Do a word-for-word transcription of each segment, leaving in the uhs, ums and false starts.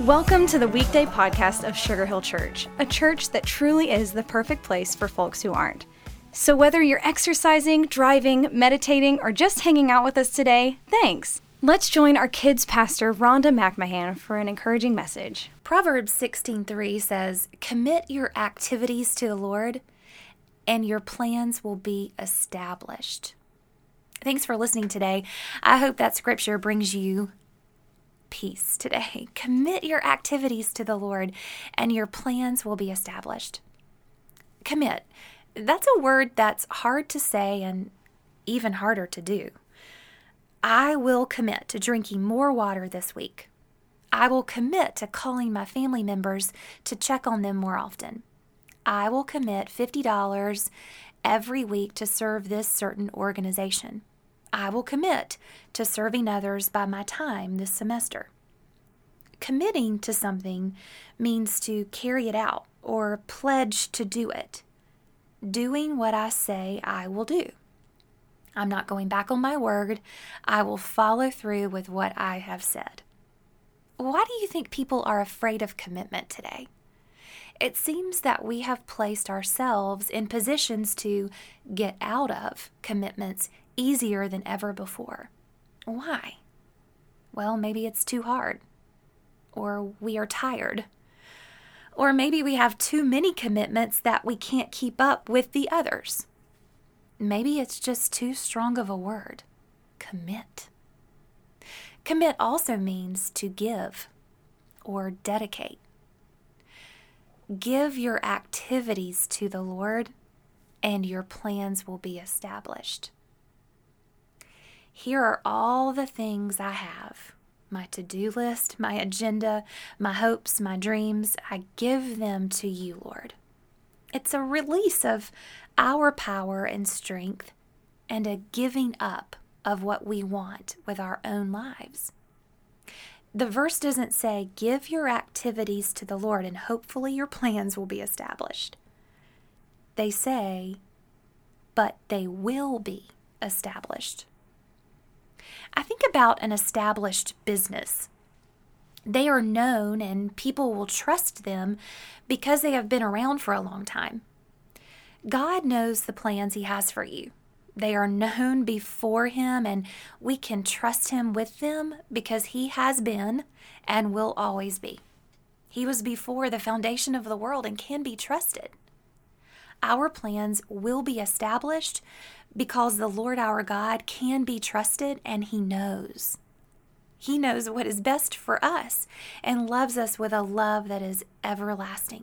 Welcome to the weekday podcast of Sugar Hill Church, a church that truly is the perfect place for folks who aren't. So whether you're exercising, driving, meditating, or just hanging out with us today, thanks. Let's join our kids' pastor, Rhonda McMahon, for an encouraging message. Proverbs sixteen three says, "Commit your activities to the Lord, and your plans will be established." Thanks for listening today. I hope that scripture brings you peace today. Commit your activities to the Lord, and your plans will be established. Commit. That's a word that's hard to say and even harder to do. I will commit to drinking more water this week. I will commit to calling my family members to check on them more often. I will commit fifty dollars every week to serve this certain organization. I will commit to serving others by my time this semester. Committing to something means to carry it out or pledge to do it. Doing what I say I will do. I'm not going back on my word. I will follow through with what I have said. Why do you think people are afraid of commitment today? It seems that we have placed ourselves in positions to get out of commitments easier than ever before. Why? Well, maybe it's too hard. Or we are tired. Or maybe we have too many commitments that we can't keep up with the others. Maybe it's just too strong of a word. Commit. Commit also means to give or dedicate. Give your activities to the Lord, and your plans will be established. Here are all the things I have. My to-do list, my agenda, my hopes, my dreams. I give them to you, Lord. It's a release of our power and strength and a giving up of what we want with our own lives. The verse doesn't say, give your activities to the Lord and hopefully your plans will be established. They say, but they will be established. I think about an established business. They are known and people will trust them because they have been around for a long time. God knows the plans He has for you. They are known before Him, and we can trust Him with them because He has been and will always be. He was before the foundation of the world and can be trusted. Our plans will be established because the Lord our God can be trusted and He knows. He knows what is best for us and loves us with a love that is everlasting.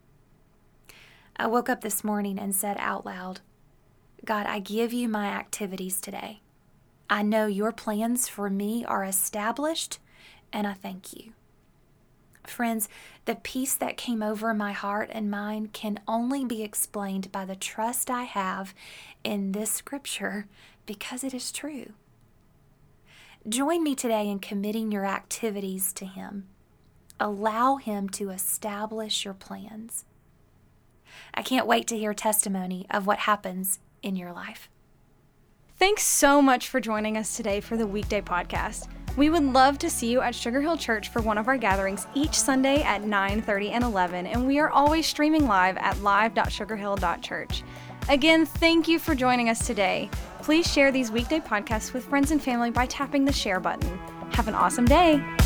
I woke up this morning and said out loud, God, I give you my activities today. I know your plans for me are established, and I thank you. Friends, the peace that came over my heart and mind can only be explained by the trust I have in this scripture because it is true. Join me today in committing your activities to Him. Allow Him to establish your plans. I can't wait to hear testimony of what happens in your life. Thanks so much for joining us today for the weekday podcast. We would love to see you at Sugar Hill Church for one of our gatherings each Sunday at nine thirty and eleven, and we are always streaming live at live dot sugar hill dot church. Again, thank you for joining us today. Please share these weekday podcasts with friends and family by tapping the share button. Have an awesome day.